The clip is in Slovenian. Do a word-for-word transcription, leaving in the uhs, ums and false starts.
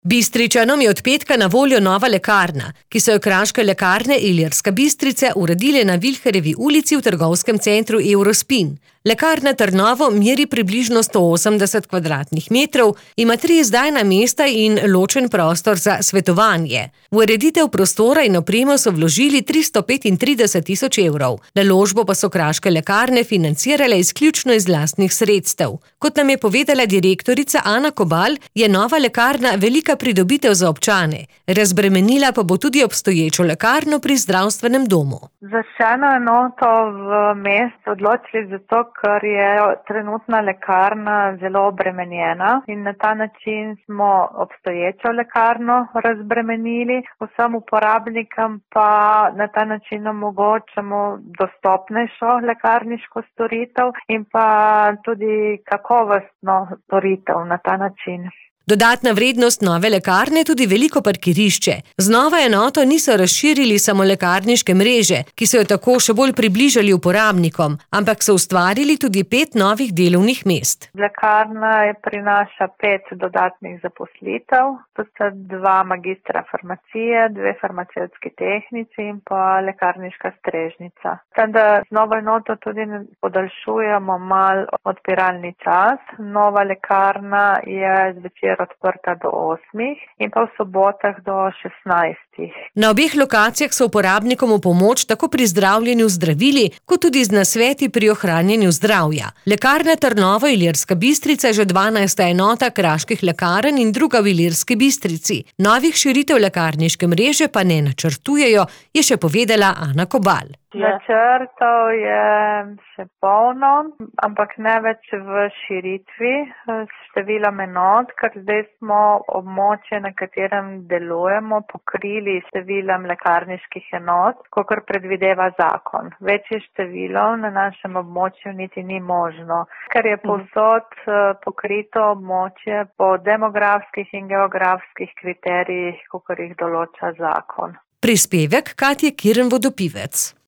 Bistričanom je od petka na voljo nova lekarna, ki so jo Kraške lekarne Ilirska Bistrica uredile na Vilharjevi ulici v trgovskem centru Eurospin. Lekarna Trnovo meri približno sto osemdeset kvadratnih metrov, ima tri izdajna mesta in ločen prostor za svetovanje. V ureditev prostora in opremo so vložili tristo petintrideset tisoč evrov. Naložbo pa so Kraške lekarne financirale izključno iz lastnih sredstev. Kot nam je povedala direktorica Ana Kobal, je nova lekarna velika pridobitev za občane. Razbremenila pa bo tudi obstoječo lekarno pri zdravstvenem domu. Za še eno enoto v mestu odločili zato, ker je trenutna lekarna zelo obremenjena in na ta način smo obstoječo lekarno razbremenili, vsem uporabnikom pa na ta način omogočamo dostopnejšo lekarniško storitev in pa tudi kakovostno storitev na ta način. Dodatna vrednost nove lekarne je tudi veliko parkirišče. Z novo enoto niso razširili samo lekarniške mreže, ki so jo tako še bolj približali uporabnikom, ampak so ustvarili tudi pet novih delovnih mest. Lekarna prinaša pet dodatnih zaposlitev, to sta dva magistra farmacije, dve farmacevtski tehnici in pa lekarniška strežnica. Tako z novo enoto tudi podaljšujemo mal odpiralni čas. Nova lekarna je zvečer odprta do osmih in pa v sobotah do šestnajstih. Na obeh lokacijah so uporabnikom v pomoč tako pri zdravljenju zdravili, kot tudi z nasveti pri ohranjanju zdravja. Lekarna Trnovo Ilirska Bistrica je že dvanajsta enota kraških lekarn in druga v Ilirski Bistrici. Novih širitev lekarniške mreže pa ne načrtujejo, je še povedala Ana Kobal. Načrtov je še polno, ampak ne več v širitvi s številom enot, ker zdaj smo območje, na katerem delujemo, pokrili številom lekarniških enot, kakor predvideva zakon. Večje število na našem območju niti ni možno, ker je povsod pokrito območje po demografskih in geografskih kriterijih, kakor jih določa zakon. Prispevek Katje Kirn Vodopivec.